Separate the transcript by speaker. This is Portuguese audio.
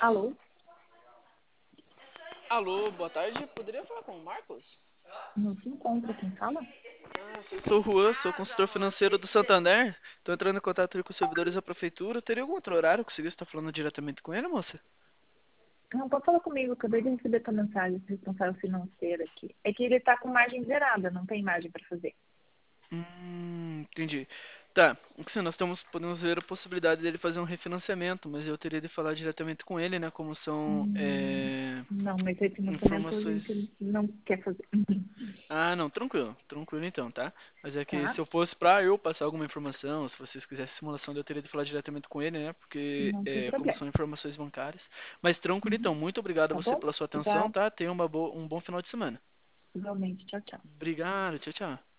Speaker 1: Alô?
Speaker 2: Alô, boa tarde. Poderia falar com o Marcos?
Speaker 1: Não se encontra quem fala?
Speaker 2: Eu sou o Juan, sou consultor financeiro do Santander. Estou entrando em contato aí com os servidores da prefeitura. Teria algum outro horário que você está falando diretamente com ele, moça?
Speaker 1: Não, pode falar comigo, acabei de receber tua mensagem do responsável financeiro aqui. É que ele tá com margem zerada, não tem margem para fazer.
Speaker 2: Entendi. Tá, assim, podemos ver a possibilidade dele fazer um refinanciamento, mas eu teria de falar diretamente com ele, né? Como são
Speaker 1: Não, mas esse financiamento a
Speaker 2: informações.
Speaker 1: gente não quer fazer.
Speaker 2: Ah, não, tranquilo, tranquilo então, tá? Mas é que
Speaker 1: Tá?
Speaker 2: se eu fosse pra eu passar alguma informação, se vocês quisessem simulação, eu teria de falar diretamente com ele, né? Porque
Speaker 1: Não tem
Speaker 2: como
Speaker 1: problema.
Speaker 2: são informações bancárias. Mas tranquilo então,
Speaker 1: Uhum.
Speaker 2: muito obrigado a
Speaker 1: Tá
Speaker 2: você
Speaker 1: bom?
Speaker 2: pela sua atenção,
Speaker 1: Obrigada.
Speaker 2: tá? Tenha um bom final de semana.
Speaker 1: Igualmente. Tchau, tchau.
Speaker 2: Obrigado, tchau, tchau.